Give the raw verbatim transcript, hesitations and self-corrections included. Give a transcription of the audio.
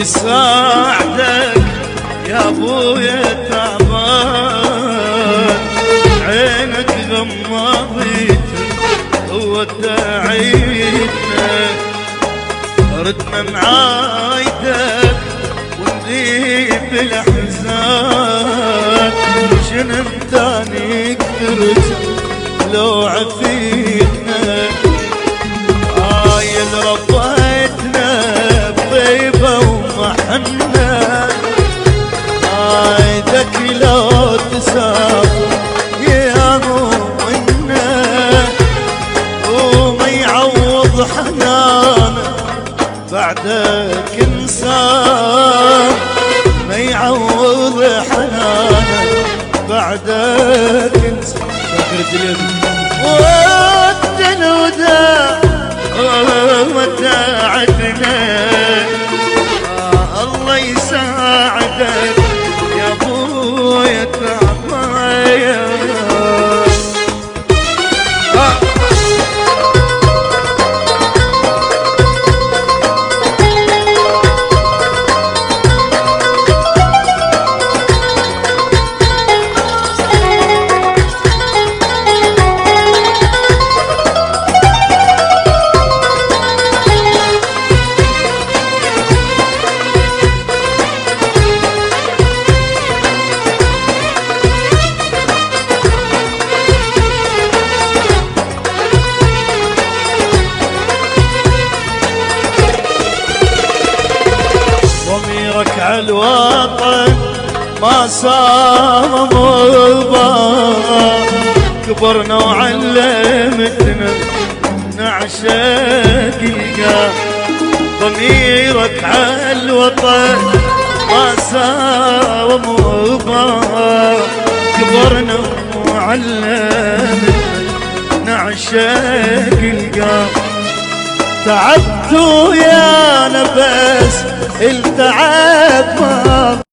يساعدك يا ابويا تعبان، عينك غمضيتك وداعيتنا، ردنا معايدك ونذيب الاحزان، شنو تاني قدرت لو عفيتنا، آي اللي ربيتنا بطيبة ومحنة، آيدك لو تسافر يا مؤمنة، وما يعوض حنانك بعدك انسان، ما يعوض حنانك بعدك انسان. ودنا وداع وداعتنا، الله يساعدك يا ابويا تعبان. ضميرك عالوطن ما صام مرضى، كبرنا وعلمتنا نعشق القاع. ضميرك عالوطن ما صام مرضى، كبرنا وعلمتنا نعشق القاع. تعبت يا نفس التعب ما